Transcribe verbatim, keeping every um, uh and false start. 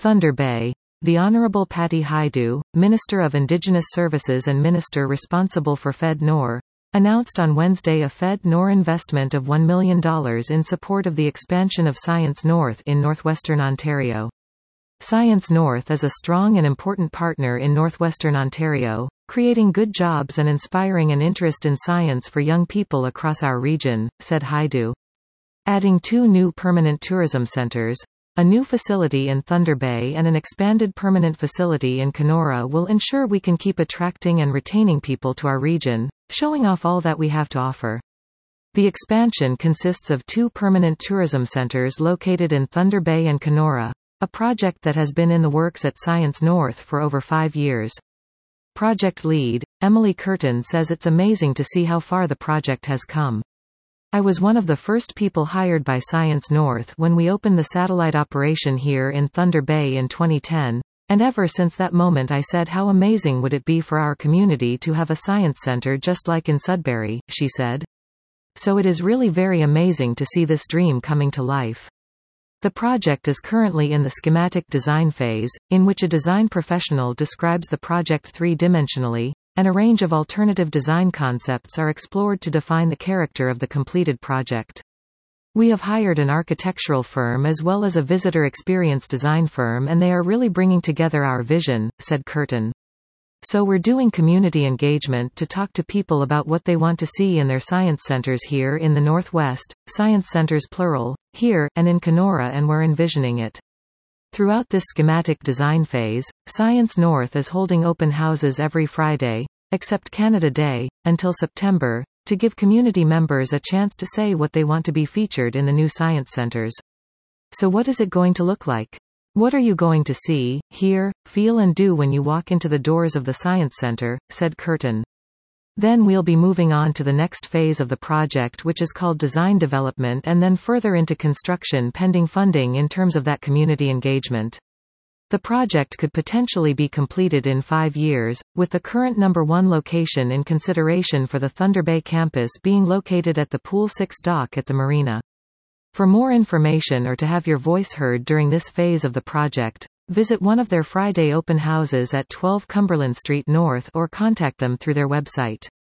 Thunder Bay. The Honourable Patty Hajdu, Minister of Indigenous Services and Minister responsible for F E D N O R, announced on Wednesday a F E D N O R investment of one million dollars in support of the expansion of Science North in northwestern Ontario. Science North is a strong and important partner in northwestern Ontario, creating good jobs and inspiring an interest in science for young people across our region, said Hajdu. Adding two new permanent tourism centres, a new facility in Thunder Bay and an expanded permanent facility in Kenora will ensure we can keep attracting and retaining people to our region, showing off all that we have to offer. The expansion consists of two permanent tourism centres located in Thunder Bay and Kenora, a project that has been in the works at Science North for over five years. Project lead, Emily Curtin, says it's amazing to see how far the project has come. I was one of the first people hired by Science North when we opened the satellite operation here in Thunder Bay in twenty ten, and ever since that moment I said how amazing would it be for our community to have a science center just like in Sudbury, she said. So it is really very amazing to see this dream coming to life. The project is currently in the schematic design phase, in which a design professional describes the project three-dimensionally, and a range of alternative design concepts are explored to define the character of the completed project. We have hired an architectural firm as well as a visitor experience design firm, and they are really bringing together our vision, said Curtin. So we're doing community engagement to talk to people about what they want to see in their science centers here in the Northwest, science centers plural, here, and in Kenora, and we're envisioning it. Throughout this schematic design phase, Science North is holding open houses every Friday, except Canada Day, until September, to give community members a chance to say what they want to be featured in the new science centers. So what is it going to look like? What are you going to see, hear, feel and do when you walk into the doors of the Science Center, said Curtin. Then we'll be moving on to the next phase of the project, which is called design development, and then further into construction pending funding in terms of that community engagement. The project could potentially be completed in five years, with the current number one location in consideration for the Thunder Bay campus being located at the Pool six dock at the marina. For more information or to have your voice heard during this phase of the project, visit one of their Friday open houses at twelve Cumberland Street North or contact them through their website.